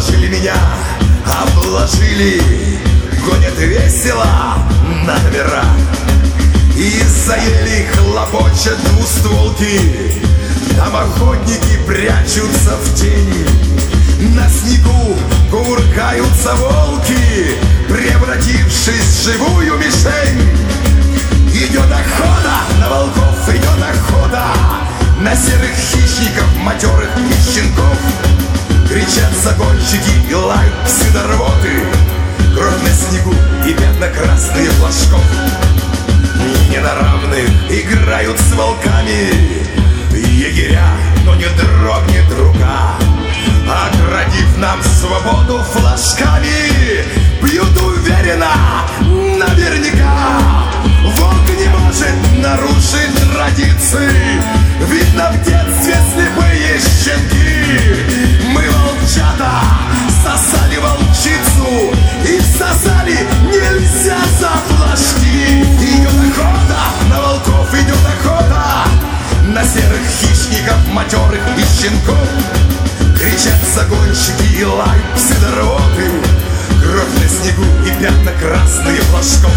Обложили меня, обложили, гонят весело на номера. Из-за ели хлопочет двустволки, там охотники прячутся в тени. На снегу кувыркаются волки, превратившись в живую мишень. Идет охота на волков, идет охота на серых хищников, матерых и щенков. Кричат загонщики и лают псы-дорвоты, кровь на снегу и пятна красные флажков. Не на равных играют с волками егеря, но не дрогнет рука. Оградив нам свободу флажками, пьют уверенно, наверняка. Волк не может нарушить традиции, видно в детстве слепые щенки. Мы, волчата, сосали волчицу и всосали нельзя за флажки. Идет охота на волков, идет охота на серых хищников, матерых и щенков. Кричат загонщики и лают псы-дорвоты, кровь на снегу и пятна красные флажков.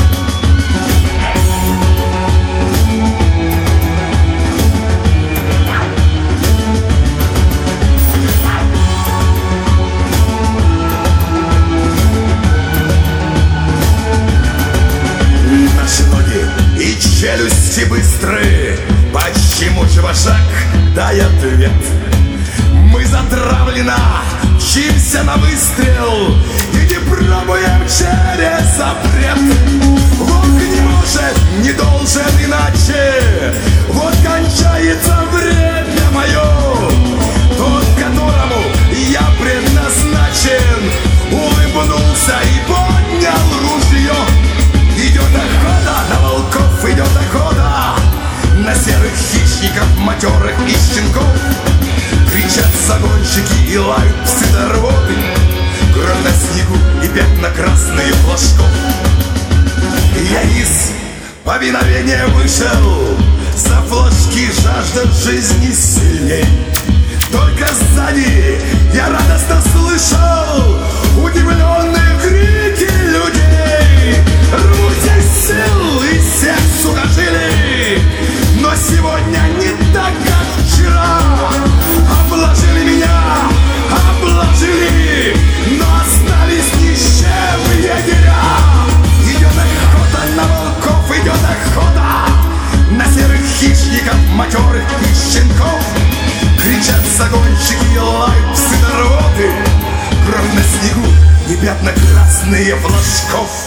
Наши ноги и челюсти быстрые, почему же вожак дай ответ? Мы затравленно мчимся на выстрел и не пробуем через запрет. Волк не может, не должен иначе, вот кончается время мое. Тот, которому я предназначен, улыбнулся и поднял ружье. Идет охота на волков, идет охота на серых хищников, матерых и щенков. Кричат загонщики и лают псы-дорвоты, кровь на снегу и пятна красные флажков. Я из повиновения вышел, за флажки жажда жизни сильней. Только сзади я радостно слышал удивленные крики людей. Рвусь из сил и сердцу дожили, но сегодня не так, как вчера. Обложили меня, обложили, но остались ни с чем егеря. Идет охота на волков, идет охота на серых хищников, матерых и щенков. Кричат загонщики и лают псы-дорвоты, кровь на снегу и пятна красные флажков.